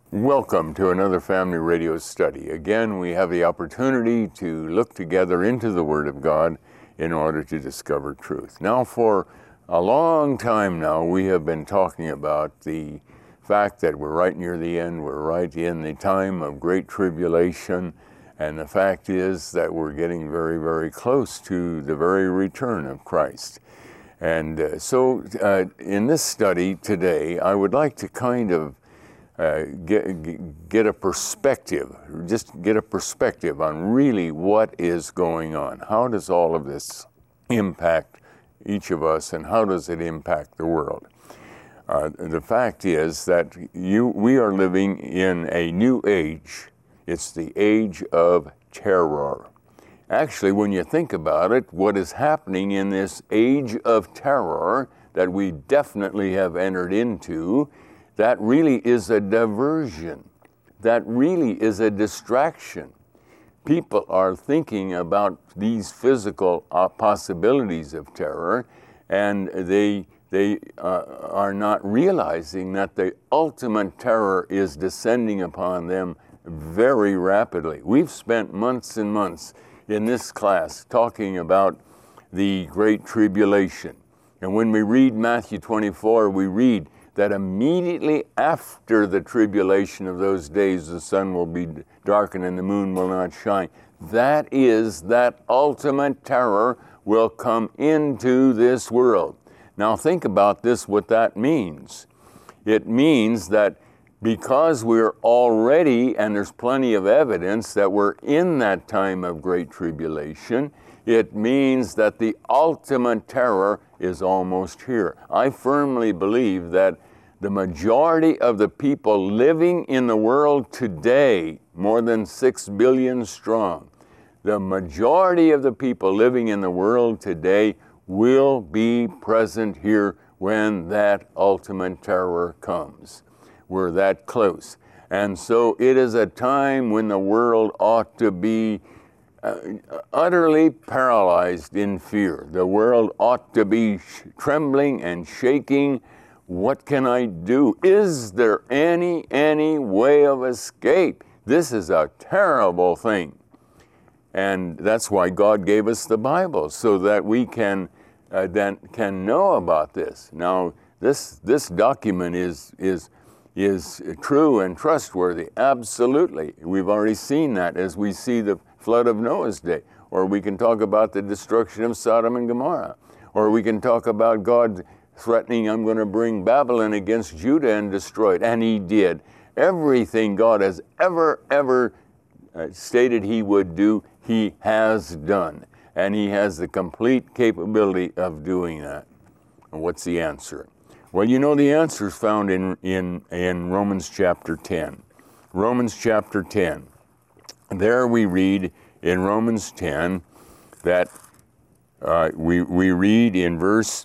Welcome to another Family Radio study. Again, we have the opportunity to look together into the Word of God in order to discover truth. Now, for a long time now, we have been talking about the fact that we're right near the end, we're right in the time of great tribulation, and the fact is that we're getting very, very close to the very return of Christ. And so in this study today, I would like to kind of get a perspective, just get a perspective on really what is going on. How does all of this impact each of us, and how does it impact the world? The fact is that we are living in a new age. It's the age of terror. Actually, when you think about it, what is happening in this age of terror that we definitely have entered into, that really is a diversion. That really is a distraction. People are thinking about these physical possibilities of terror, and they are not realizing that the ultimate terror is descending upon them very rapidly. We've spent months and months in this class talking about the Great Tribulation. And when we read Matthew 24, we read that immediately after the tribulation of those days, the sun will be darkened and the moon will not shine. That is, that ultimate terror will come into this world. Now think about this, what that means. It means that because we're already, and there's plenty of evidence that we're in that time of great tribulation, it means that the ultimate terror is almost here. I firmly believe that the majority of the people living in the world today, more than 6 billion strong, the majority of the people living in the world today will be present here when that ultimate terror comes. We're that close. And so it is a time when the world ought to be utterly paralyzed in fear. The world ought to be trembling and shaking. What can I do? Is there any way of escape? This is a terrible thing. And that's why God gave us the Bible, so that we can know about this. Now, this document is true and trustworthy, absolutely. We've already seen that as we see the flood of Noah's day. Or we can talk about the destruction of Sodom and Gomorrah. Or we can talk about God threatening, I'm going to bring Babylon against Judah and destroy it. And he did. Everything God has ever stated he would do, he has done. And he has the complete capability of doing that. And what's the answer? Well, you know the answer is found in Romans chapter 10. Romans chapter 10. There we read in Romans 10 that we read in verse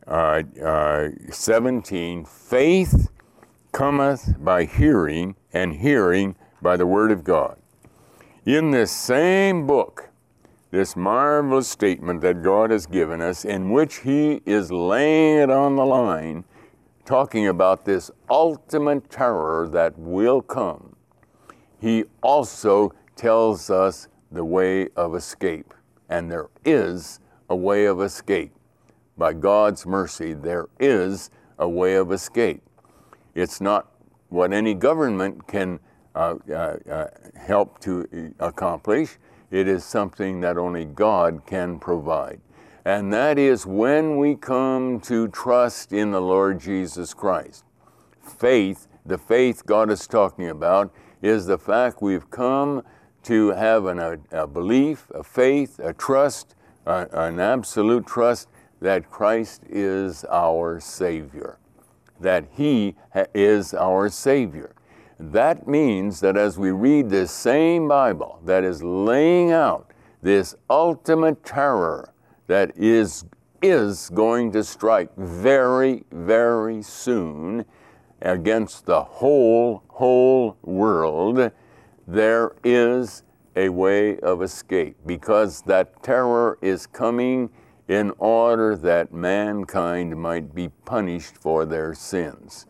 17, faith cometh by hearing, and hearing by the word of God. In this same book, this marvelous statement that God has given us, in which he is laying it on the line, talking about this ultimate terror that will come, he also tells us the way of escape. And there is a way of escape. By God's mercy, there is a way of escape. It's not what any government can help to accomplish. It is something that only God can provide. And that is when we come to trust in the Lord Jesus Christ. Faith, the faith God is talking about, is the fact we've come to have a belief, a faith, a trust, an absolute trust that Christ is our Savior, that he is our Savior. That means that as we read this same Bible that is laying out this ultimate terror that is going to strike very, very soon against the whole world, there is a way of escape, because that terror is coming in order that mankind might be punished for their sins.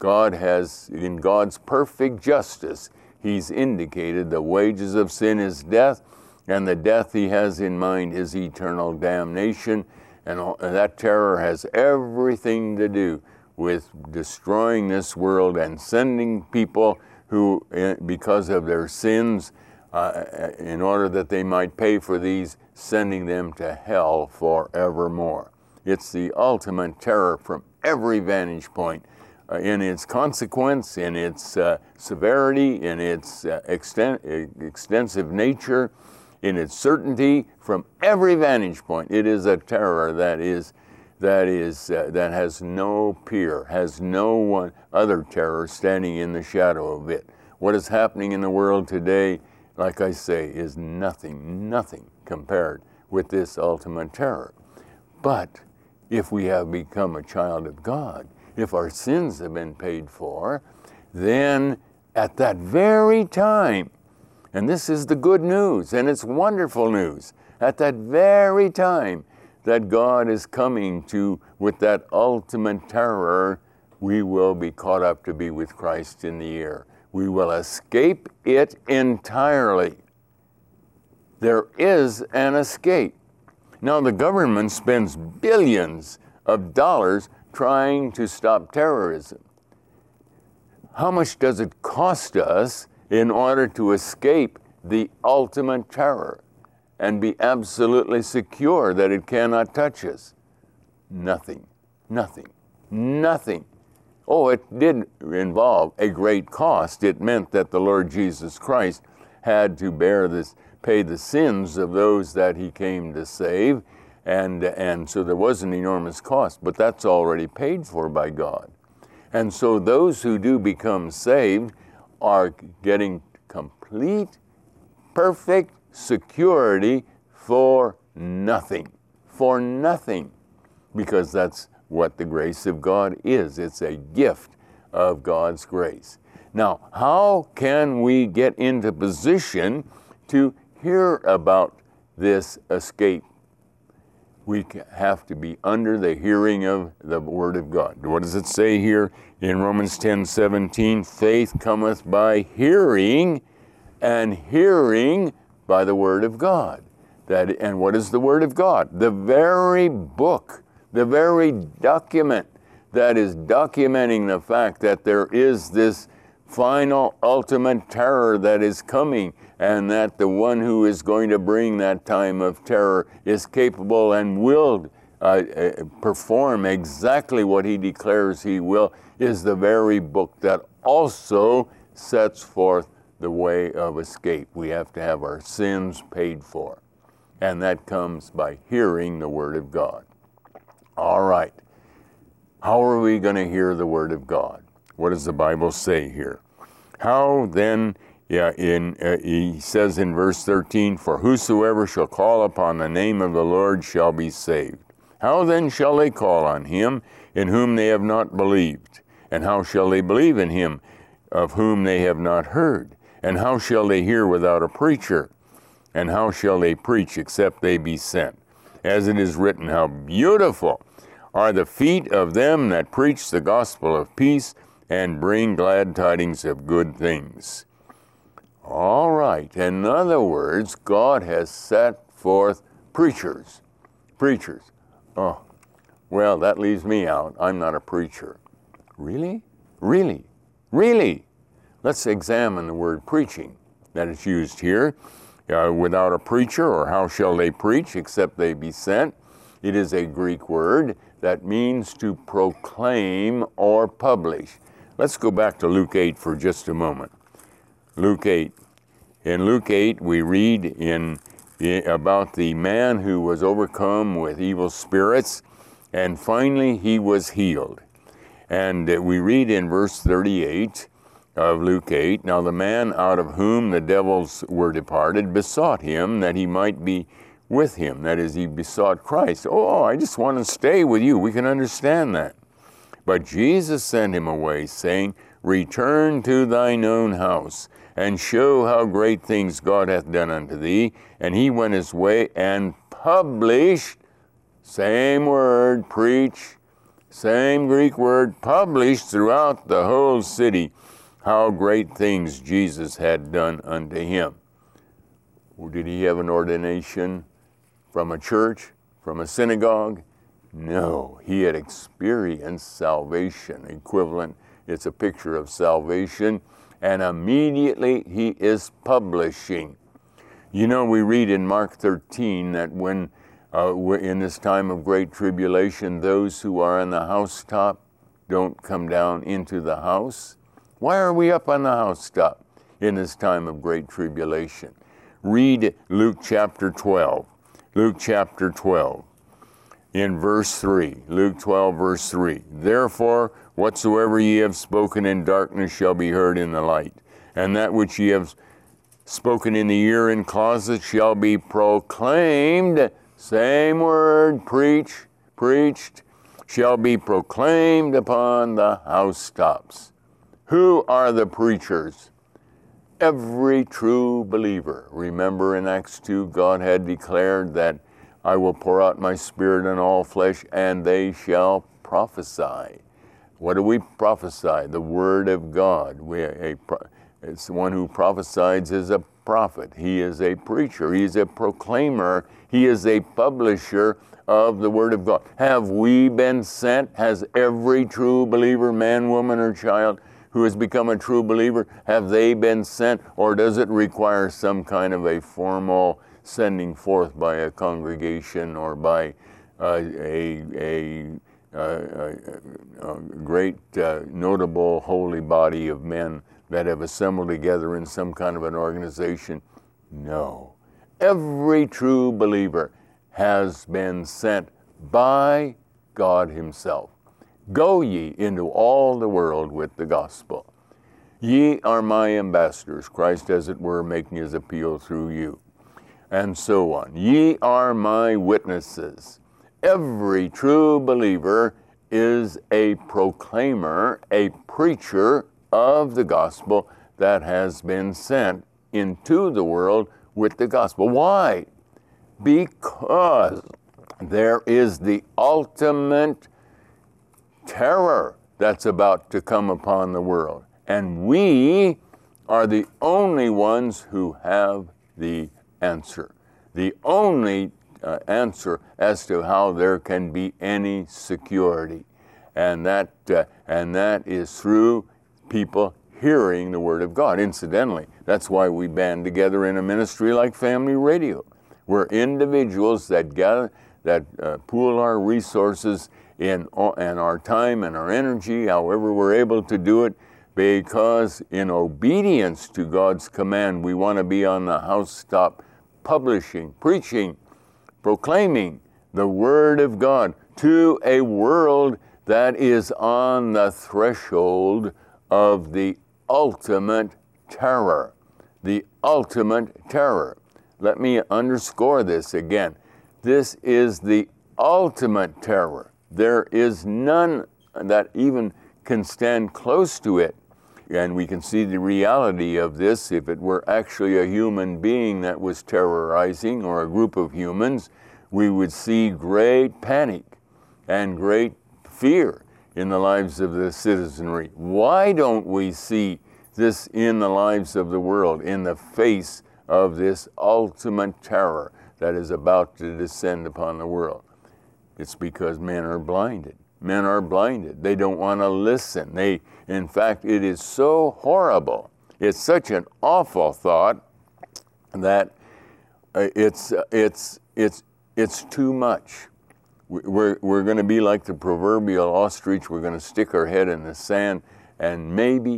God has, in God's perfect justice, He's indicated the wages of sin is death, and the death He has in mind is eternal damnation. And that terror has everything to do with destroying this world and sending people who, because of their sins, in order that they might pay for these, sending them to hell forevermore. It's the ultimate terror from every vantage point, in its consequence, in its severity, in its extensive nature, in its certainty. From every vantage point, it is a terror that has no peer, has no one other terror standing in the shadow of it. What is happening in the world today, like I say, is nothing compared with this ultimate terror. But if we have become a child of God, if our sins have been paid for, then at that very time, and this is the good news, and it's wonderful news, at that very time that God is coming to with that ultimate terror, we will be caught up to be with Christ in the air. We will escape it entirely. There is an escape. Now, the government spends billions of dollars trying to stop terrorism. How much does it cost us in order to escape the ultimate terror and be absolutely secure that it cannot touch us? Nothing. Oh, it did involve a great cost. It meant that the Lord Jesus Christ had to pay the sins of those that He came to save, and so there was an enormous cost, but that's already paid for by God. And so those who do become saved are getting complete, perfect security for nothing, because that's what the grace of God is. It's a gift of God's grace. Now, how can we get into position to hear about this escape? We have to be under the hearing of the Word of God. What does it say here in Romans 10:17? Faith cometh by hearing, and hearing by the Word of God. And what is the Word of God? The very book, the very document that is documenting the fact that there is this final, ultimate terror that is coming, and that the one who is going to bring that time of terror is capable and will perform exactly what He declares He will, is the very book that also sets forth the way of escape. We have to have our sins paid for, and that comes by hearing the Word of God. All right. How are we going to hear the Word of God? What does the Bible say here? How then, he says in verse 13, for whosoever shall call upon the name of the Lord shall be saved. How then shall they call on Him in whom they have not believed? And how shall they believe in Him of whom they have not heard? And how shall they hear without a preacher? And how shall they preach except they be sent? As it is written, how beautiful are the feet of them that preach the gospel of peace and bring glad tidings of good things. All right. In other words, God has set forth preachers. Oh, well, that leaves me out. I'm not a preacher. Really? Let's examine the word preaching that is used here. Without a preacher, or how shall they preach except they be sent? It is a Greek word that means to proclaim or publish. Let's go back to Luke 8 for just a moment. Luke 8. In Luke 8, we read about the man who was overcome with evil spirits, and finally he was healed. And we read in verse 38 of Luke 8, now the man out of whom the devils were departed besought him that he might be with him. That is, he besought Christ. Oh, I just want to stay with you. We can understand that. But Jesus sent him away, saying, return to thine own house, and show how great things God hath done unto thee. And he went his way and published, same word, preach, same Greek word, published throughout the whole city how great things Jesus had done unto him. Did he have an ordination from a church, from a synagogue? No, he had experienced salvation, equivalent. It's a picture of salvation, and immediately he is publishing. You know, we read in Mark 13 that when in this time of great tribulation, those who are on the housetop don't come down into the house. Why are we up on the housetop in this time of great tribulation? Read Luke chapter 12. Luke chapter 12 in verse 3. Luke 12 verse 3. Therefore, whatsoever ye have spoken in darkness shall be heard in the light, and that which ye have spoken in the ear in closet shall be proclaimed. Same word, preached, shall be proclaimed upon the housetops. Who are the preachers? Every true believer. Remember in Acts 2, God had declared that I will pour out my Spirit on all flesh, and they shall prophesy. What do we prophesy? The Word of God. It's the one who prophesies is a prophet. He is a preacher. He is a proclaimer. He is a publisher of the Word of God. Have we been sent? Has every true believer, man, woman, or child who has become a true believer, have they been sent? Or does it require some kind of a formal sending forth by a congregation or by a great notable holy body of men that have assembled together in some kind of an organization? No. Every true believer has been sent by God himself. Go ye into all the world with the gospel. Ye are my ambassadors, Christ as it were making his appeal through you, and so on. Ye are my witnesses. Every true believer is a proclaimer, a preacher of the gospel that has been sent into the world with the gospel. Why? Because there is the ultimate terror that's about to come upon the world. And we are the only ones who have the answer. The only answer as to how there can be any security. And that is through people hearing the Word of God. Incidentally, that's why we band together in a ministry like Family Radio. We're individuals that gather, that pool our resources and our time and our energy, however we're able to do it, because in obedience to God's command, we want to be on the housetop publishing, preaching, proclaiming the Word of God to a world that is on the threshold of the ultimate terror. The ultimate terror. Let me underscore this again. This is the ultimate terror. There is none that even can stand close to it. And we can see the reality of this. If it were actually a human being that was terrorizing, or a group of humans, we would see great panic and great fear in the lives of the citizenry. Why don't we see this in the lives of the world, in the face of this ultimate terror that is about to descend upon the world? It's because men are blinded. Men are blinded. They don't want to listen. In fact, it is so horrible. It's such an awful thought that it's too much. We're going to be like the proverbial ostrich. We're going to stick our head in the sand, and maybe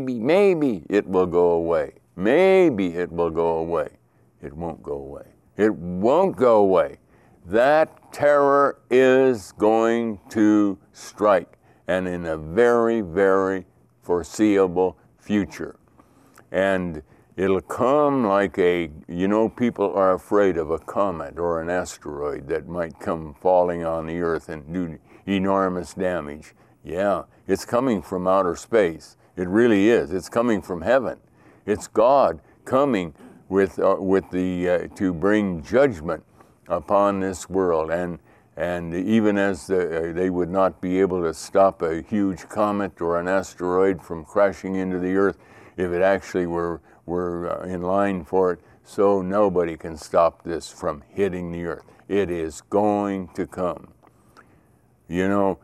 it will go away. Maybe it will go away. It won't go away. It won't go away. That terror is going to strike, and in a very, very foreseeable future. And it'll come like people are afraid of a comet or an asteroid that might come falling on the earth and do enormous damage. Yeah, it's coming from outer space. It really is. It's coming from heaven. It's God coming to bring judgment upon this world. And And even as they would not be able to stop a huge comet or an asteroid from crashing into the earth if it actually were in line for it, so nobody can stop this from hitting the earth. It is going to come. You know,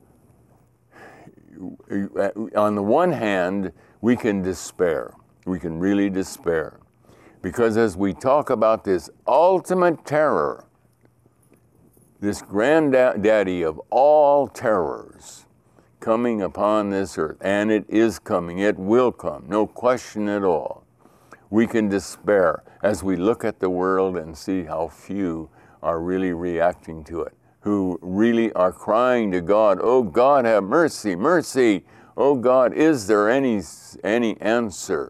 on the one hand, we can despair. We can really despair. Because as we talk about this ultimate terror, this granddaddy of all terrors coming upon this earth, and it is coming, it will come, no question at all, we can despair as we look at the world and see how few are really reacting to it, who really are crying to God, "Oh God, have mercy, mercy! Oh God, is there any answer?"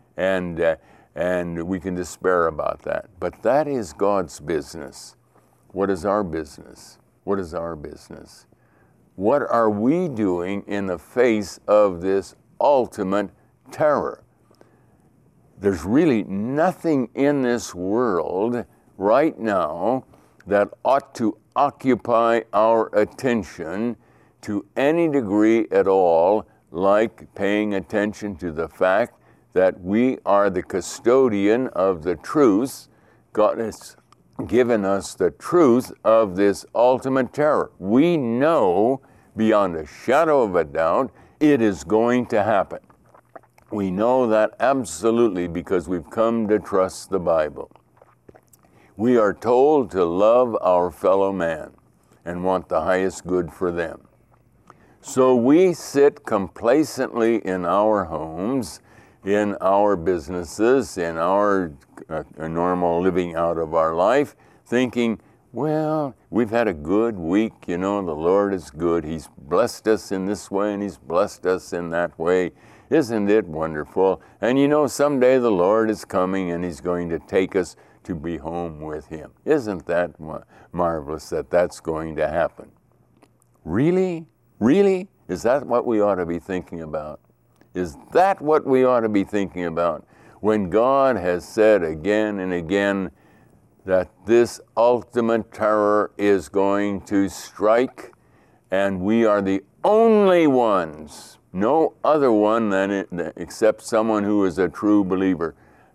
And we can despair about that. But that is God's business. What is our business? What is our business? What are we doing in the face of this ultimate terror? There's really nothing in this world right now that ought to occupy our attention to any degree at all, like paying attention to the fact that we are the custodian of the truth. God has given us the truth of this ultimate terror. We know beyond a shadow of a doubt it is going to happen. We know that absolutely because we've come to trust the Bible. We are told to love our fellow man and want the highest good for them. So we sit complacently in our homes, in our businesses, in our normal living out of our life, thinking, well, we've had a good week, you know, the Lord is good. He's blessed us in this way and He's blessed us in that way. Isn't it wonderful? And you know, someday the Lord is coming and He's going to take us to be home with Him. Isn't that marvelous that that's going to happen? Really? Really? Is that what we ought to be thinking about? Is that what we ought to be thinking about when God has said again and again that this ultimate terror is going to strike and we are the only ones, no other one except someone who is a true believer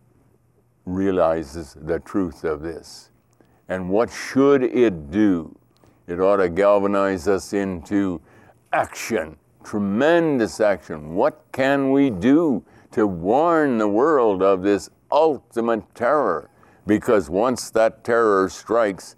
realizes the truth of this. And what should it do? It ought to galvanize us into action, tremendous action. What can we do to warn the world of this ultimate terror? Because once that terror strikes,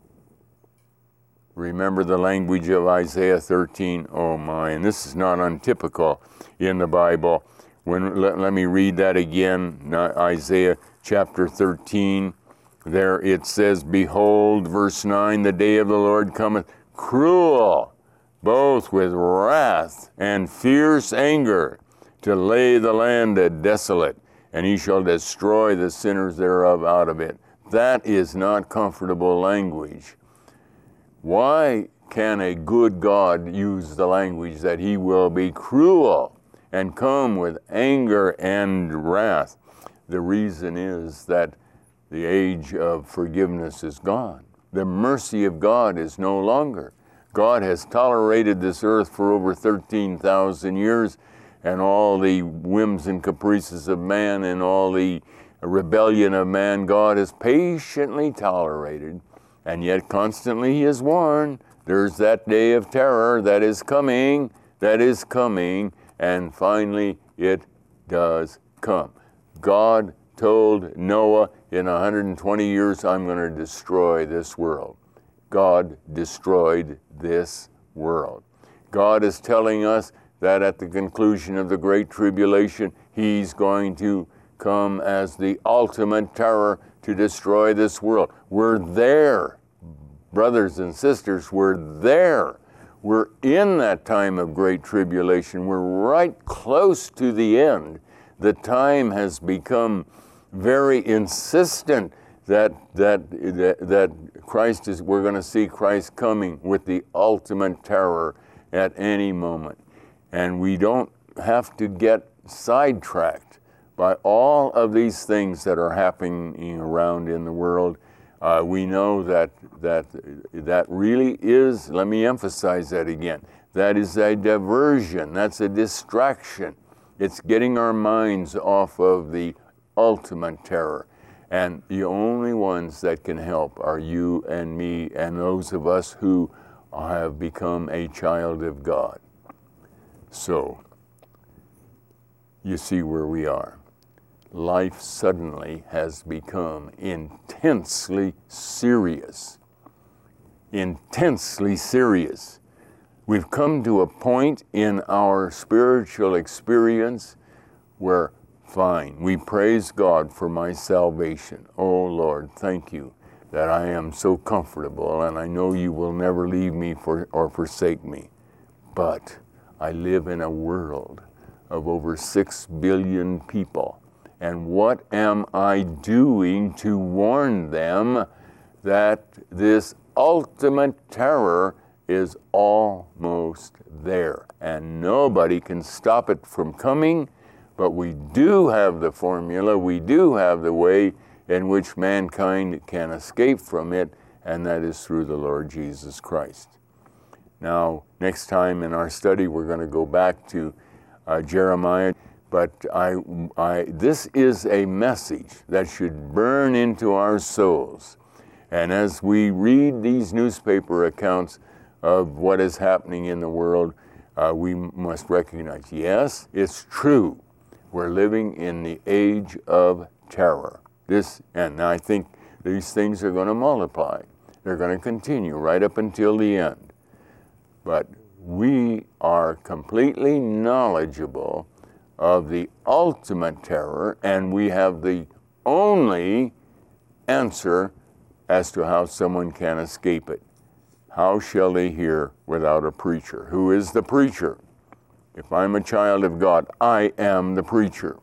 remember the language of Isaiah 13. Oh my, and this is not untypical in the Bible. Let me read that again, Isaiah chapter 13. There it says, "Behold," verse 9, "the day of the Lord cometh, cruel, both with wrath and fierce anger, to lay the land desolate, and He shall destroy the sinners thereof out of it." That is not comfortable language. Why can a good God use the language that He will be cruel and come with anger and wrath? The reason is that the age of forgiveness is gone. The mercy of God is no longer. God has tolerated this earth for over 13,000 years, and all the whims and caprices of man and all the rebellion of man, God has patiently tolerated, and yet constantly He has warned, there's that day of terror that is coming, and finally it does come. God told Noah, in 120 years, I'm going to destroy this world. God destroyed this world. God is telling us that at the conclusion of the Great Tribulation, He's going to come as the ultimate terror to destroy this world. We're there, brothers and sisters, we're there. We're in that time of Great Tribulation. We're right close to the end. The time has become very insistent that Christ is, we're going to see Christ coming with the ultimate terror at any moment. And we don't have to get sidetracked by all of these things that are happening around in the world. We know that really is, let me emphasize that again, that is a diversion, that's a distraction. It's getting our minds off of the ultimate terror. And the only ones that can help are you and me and those of us who have become a child of God. So, you see where we are. Life suddenly has become intensely serious. Intensely serious. We've come to a point in our spiritual experience where, fine, we praise God for my salvation. Oh Lord, thank you that I am so comfortable, and I know you will never leave me or forsake me. But I live in a world of over 6 billion people. And what am I doing to warn them that this ultimate terror is almost there? And nobody can stop it from coming, but we do have the formula, we do have the way in which mankind can escape from it, and that is through the Lord Jesus Christ. Now, next time in our study, we're going to go back to Jeremiah. But this is a message that should burn into our souls. And as we read these newspaper accounts of what is happening in the world, we must recognize, yes, it's true. We're living in the age of terror. And I think these things are going to multiply. They're going to continue right up until the end. But we are completely knowledgeable of the ultimate terror, and we have the only answer as to how someone can escape it. How shall they hear without a preacher? Who is the preacher? If I'm a child of God, I am the preacher.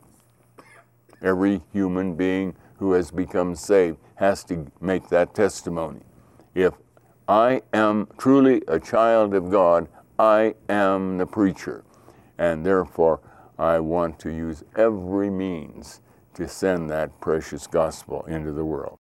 Every human being who has become saved has to make that testimony. If I am truly a child of God, I am the preacher. And therefore, I want to use every means to send that precious gospel into the world.